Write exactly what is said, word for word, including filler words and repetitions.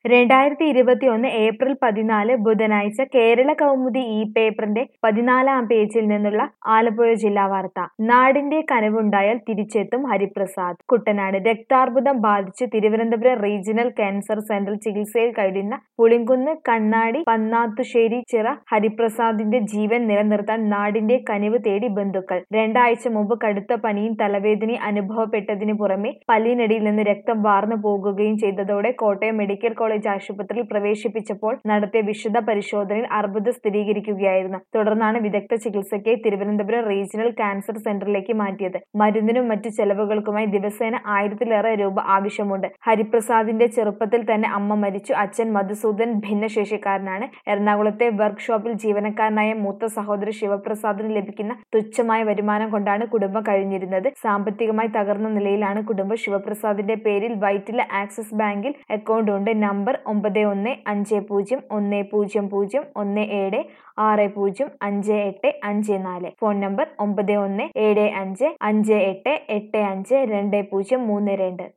രണ്ടായിരത്തി ഇരുപത്തിയൊന്ന് ഏപ്രിൽ പതിനാല് ബുധനാഴ്ച കേരള കൗമുദി ഈ പേപ്പറിന്റെ പതിനാലാം പേജിൽ നിന്നുള്ള ആലപ്പുഴ ജില്ലാ വാർത്ത. നാടിന്റെ കനവുണ്ടായാൽ തിരിച്ചെത്തും ഹരിപ്രസാദ്. കുട്ടനാട് രക്താർബുദം ബാധിച്ച് തിരുവനന്തപുരം റീജിയണൽ ക്യാൻസർ സെന്ററിൽ ചികിത്സയിൽ കഴിയുന്ന പുളിങ്കുന്ന് കണ്ണാടി പന്നാത്തുശ്ശേരി ചിറ ഹരിപ്രസാദിന്റെ ജീവൻ നിലനിർത്താൻ നാടിന്റെ കനിവ് തേടി ബന്ധുക്കൾ. രണ്ടാഴ്ച മുമ്പ് കടുത്ത പനിയും തലവേദനയും അനുഭവപ്പെട്ടതിനു പുറമെ പല്ലിനടിയിൽ നിന്ന് രക്തം വാർന്നു പോകുകയും ചെയ്തതോടെ കോട്ടയം മെഡിക്കൽ കോളേജ് ആശുപത്രിയിൽ പ്രവേശിപ്പിച്ചപ്പോൾ നടത്തിയ വിശദ പരിശോധനയിൽ അർബുദം സ്ഥിരീകരിക്കുകയായിരുന്നു. തുടർന്നാണ് വിദഗ്ധ ചികിത്സയ്ക്കായി തിരുവനന്തപുരം റീജിയണൽ ക്യാൻസർ സെന്ററിലേക്ക് മാറ്റിയത്. മരുന്നിനും മറ്റു ചെലവുകൾക്കുമായി ദിവസേന ആയിരത്തിലേറെ രൂപ ആവശ്യമുണ്ട്. ഹരിപ്രസാദിന്റെ ചെറുപ്പത്തിൽ തന്നെ അമ്മ മരിച്ചു. അച്ഛൻ മധുസൂദൻ ഭിന്നശേഷിക്കാരനാണ്. എറണാകുളത്തെ വർക്ക് ഷോപ്പിൽ ജീവനക്കാരനായ മൂത്ത സഹോദരൻ ശിവപ്രസാദിന് ലഭിക്കുന്ന തുച്ഛമായ വരുമാനം കൊണ്ടാണ് കുടുംബം കഴിഞ്ഞിരുന്നത്. സാമ്പത്തികമായി തകർന്ന നിലയിലാണ് കുടുംബം. ശിവപ്രസാദിന്റെ പേരിൽ വൈറ്റില ആക്സിസ് ബാങ്കിൽ അക്കൗണ്ട് ഉണ്ട്. നമ്പർ ഒമ്പത് ഒന്ന് അഞ്ച് പൂജ്യം ഒന്ന് പൂജ്യം പൂജ്യം ഒന്ന് ഏഴ് ആറ് പൂജ്യം അഞ്ച് എട്ട് അഞ്ച് നാല്. ഫോൺ നമ്പർ ഒമ്പത് ഒന്ന് ഏഴ് അഞ്ച് അഞ്ച് എട്ട് എട്ട് അഞ്ച് രണ്ട് പൂജ്യം മൂന്ന് രണ്ട്.